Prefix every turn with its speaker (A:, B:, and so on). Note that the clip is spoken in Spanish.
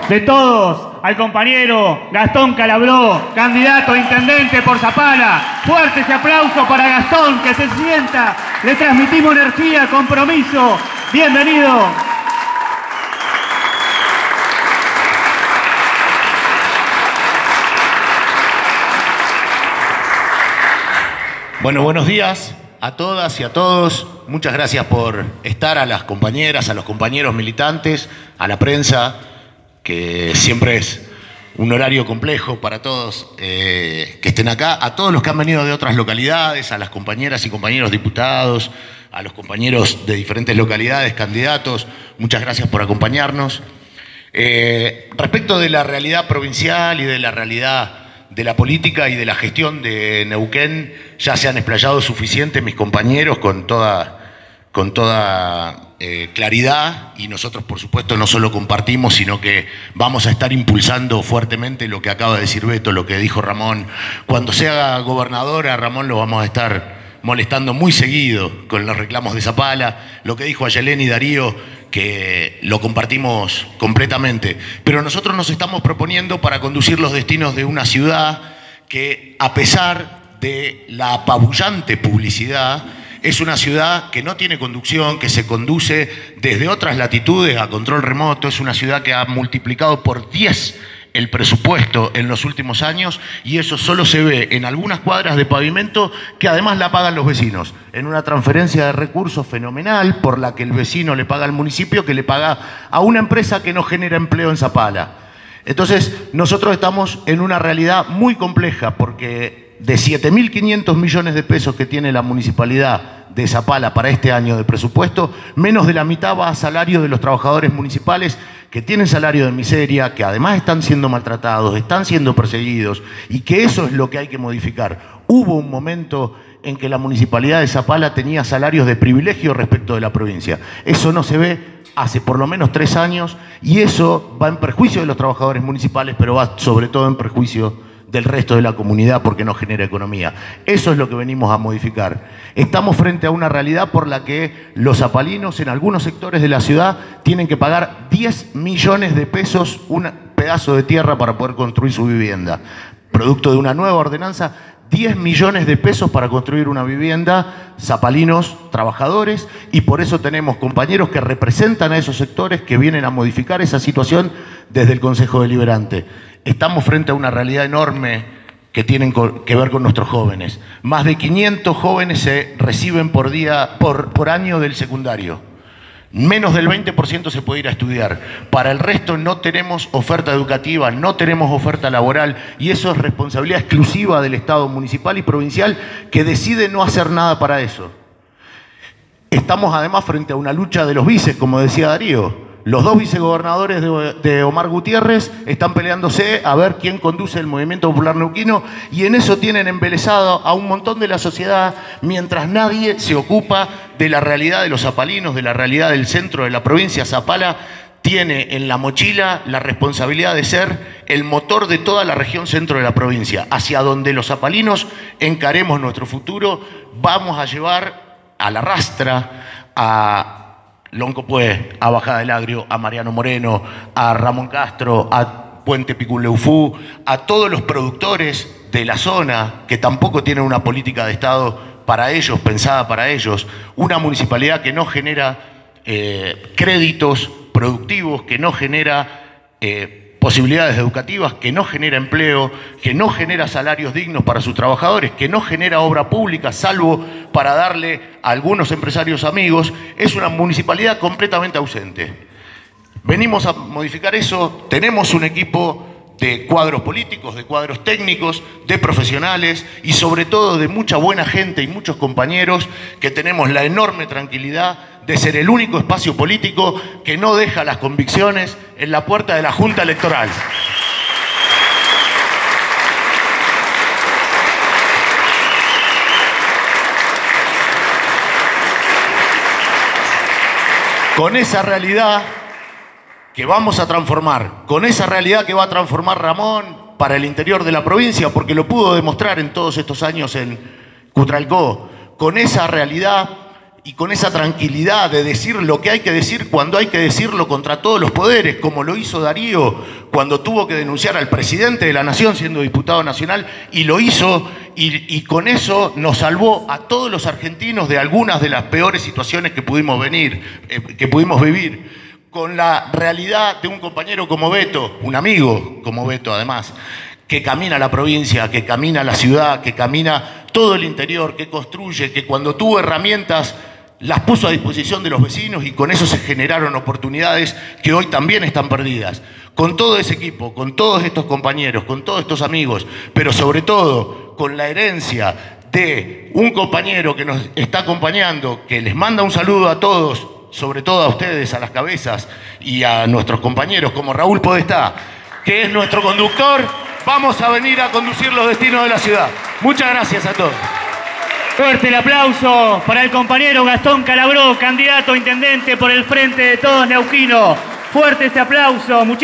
A: de todos al compañero Gastón Calabró, candidato a intendente por Zapala. Fuerte ese aplauso para Gastón, que se sienta. Le transmitimos energía, compromiso. Bienvenido.
B: Bueno, buenos días a todas y a todos. Muchas gracias por estar, a las compañeras, a los compañeros militantes, a la prensa, que siempre es un horario complejo para todos que estén acá, a todos los que han venido de otras localidades, a las compañeras y compañeros diputados, a los compañeros de diferentes localidades, candidatos, muchas gracias por acompañarnos. Respecto de la realidad provincial y de la realidad de la política y de la gestión de Neuquén, ya se han explayado suficiente mis compañeros con toda claridad, y nosotros por supuesto no solo compartimos, sino que vamos a estar impulsando fuertemente lo que acaba de decir Beto, lo que dijo Ramón. Cuando sea gobernador, a Ramón lo vamos a estar molestando muy seguido con los reclamos de Zapala, lo que dijo Ayelén y Darío, que lo compartimos completamente. Pero nosotros nos estamos proponiendo para conducir los destinos de una ciudad que, a pesar de la apabullante publicidad, es una ciudad que no tiene conducción, que se conduce desde otras latitudes a control remoto. Es una ciudad que ha multiplicado por 10 el presupuesto en los últimos años, y eso solo se ve en algunas cuadras de pavimento que además la pagan los vecinos, en una transferencia de recursos fenomenal por la que el vecino le paga al municipio, que le paga a una empresa que no genera empleo en Zapala. Entonces, nosotros estamos en una realidad muy compleja, porque de 7.500 millones de pesos que tiene la municipalidad de Zapala para este año de presupuesto, menos de la mitad va a salario de los trabajadores municipales, que tienen salario de miseria, que además están siendo maltratados, están siendo perseguidos, y que eso es lo que hay que modificar. Hubo un momento en que la municipalidad de Zapala tenía salarios de privilegio respecto de la provincia. Eso no se ve hace por lo menos 3 años, y eso va en perjuicio de los trabajadores municipales, pero va sobre todo en perjuicio del resto de la comunidad, porque no genera economía. Eso es lo que venimos a modificar. Estamos frente a una realidad por la que los zapalinos en algunos sectores de la ciudad tienen que pagar 10 millones de pesos un pedazo de tierra para poder construir su vivienda. Producto de una nueva ordenanza, 10 millones de pesos para construir una vivienda, zapalinos trabajadores, y por eso tenemos compañeros que representan a esos sectores, que vienen a modificar esa situación desde el Consejo Deliberante. Estamos frente a una realidad enorme que tiene que ver con nuestros jóvenes. Más de 500 jóvenes se reciben por año del secundario. Menos del 20% se puede ir a estudiar. Para el resto no tenemos oferta educativa, no tenemos oferta laboral, y eso es responsabilidad exclusiva del Estado municipal y provincial, que decide no hacer nada para eso. Estamos además frente a una lucha de los vices, como decía Darío. Los 2 vicegobernadores de Omar Gutiérrez están peleándose a ver quién conduce el movimiento popular neuquino, y en eso tienen embelesado a un montón de la sociedad, mientras nadie se ocupa de la realidad de los zapalinos, de la realidad del centro de la provincia. Zapala tiene en la mochila la responsabilidad de ser el motor de toda la región centro de la provincia. Hacia donde los zapalinos encaremos nuestro futuro, vamos a llevar a la rastra a Loncopué, a Bajada del Agrio, a Mariano Moreno, a Ramón Castro, a Puente Piculeufú, a todos los productores de la zona, que tampoco tienen una política de Estado para ellos, pensada para ellos, una municipalidad que no genera créditos productivos, que no genera posibilidades educativas, que no genera empleo, que no genera salarios dignos para sus trabajadores, que no genera obra pública, salvo para darle a algunos empresarios amigos. Es una municipalidad completamente ausente. Venimos a modificar eso. Tenemos un equipo de cuadros políticos, de cuadros técnicos, de profesionales, y sobre todo de mucha buena gente y muchos compañeros que tenemos la enorme tranquilidad de ser el único espacio político que no deja las convicciones en la puerta de la Junta Electoral. Con esa realidad que vamos a transformar, con esa realidad que va a transformar Ramón para el interior de la provincia, porque lo pudo demostrar en todos estos años en Cutralcó, con esa realidad y con esa tranquilidad de decir lo que hay que decir cuando hay que decirlo, contra todos los poderes, como lo hizo Darío cuando tuvo que denunciar al presidente de la Nación siendo diputado nacional, y lo hizo, y con eso nos salvó a todos los argentinos de algunas de las peores situaciones que pudimos vivir. Con la realidad de un compañero como Beto, un amigo como Beto además, que camina la provincia, que camina la ciudad, que camina todo el interior, que construye, que cuando tuvo herramientas las puso a disposición de los vecinos y con eso se generaron oportunidades que hoy también están perdidas. Con todo ese equipo, con todos estos compañeros, con todos estos amigos, pero sobre todo con la herencia de un compañero que nos está acompañando, que les manda un saludo a todos, sobre todo a ustedes, a las cabezas y a nuestros compañeros como Raúl Podestá, que es nuestro conductor. Vamos a venir a conducir los destinos de la ciudad. Muchas gracias a todos.
A: Fuerte el aplauso para el compañero Gastón Calabró, candidato a intendente por el Frente de Todos Neuquino. Fuerte ese aplauso.